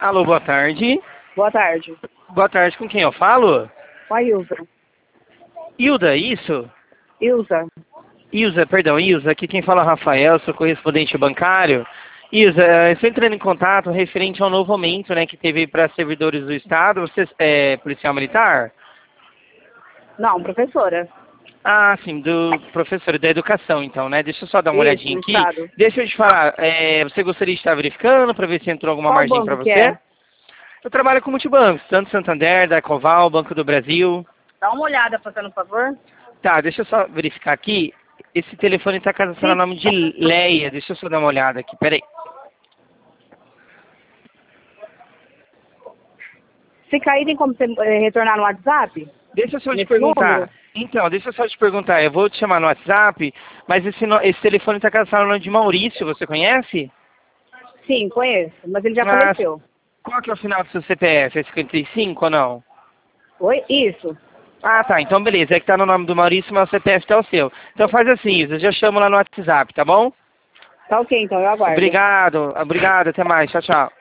Alô, boa tarde. Boa tarde. Boa tarde, com quem eu falo? Com a Ilza. Hilda, isso? Ilza. Ilza, perdão, Ilza. Aqui quem fala é o Rafael, sou correspondente bancário. Ilza, eu estou entrando em contato referente ao novo aumento, né, que teve para servidores do Estado. Você é policial militar? Não, professora. Ah, sim, do professor da educação, então, né? Deixa eu só dar uma Isso, olhadinha do aqui. Estado. Deixa eu te falar, você gostaria de estar verificando para ver se entrou alguma Qual margem para banco que você? é? Eu trabalho com multibancos, tanto Santander, da Ecoval, Banco do Brasil. Dá uma olhada, fazendo favor. Tá, deixa eu só verificar aqui. Esse telefone está cadastrado no nome de Leia. Deixa eu só dar uma olhada aqui, peraí. Se cair, tem como você retornar no WhatsApp? Deixa eu só te Nesse perguntar. número? Então, deixa eu só te perguntar. Eu vou te chamar no WhatsApp, mas esse telefone está cadastrado no nome de Maurício, você conhece? Sim, conheço, mas ele já Ah, faleceu. qual que é o final do seu CPF? É 55 ou não? Oi? Isso. Ah, tá. Então, beleza. É que tá no nome do Maurício, mas o CPF tá o seu. Então faz assim, Isa. Eu já chamo lá no WhatsApp, tá bom? Tá ok, então, eu aguardo. Obrigado. Obrigado. Até mais. Tchau, tchau.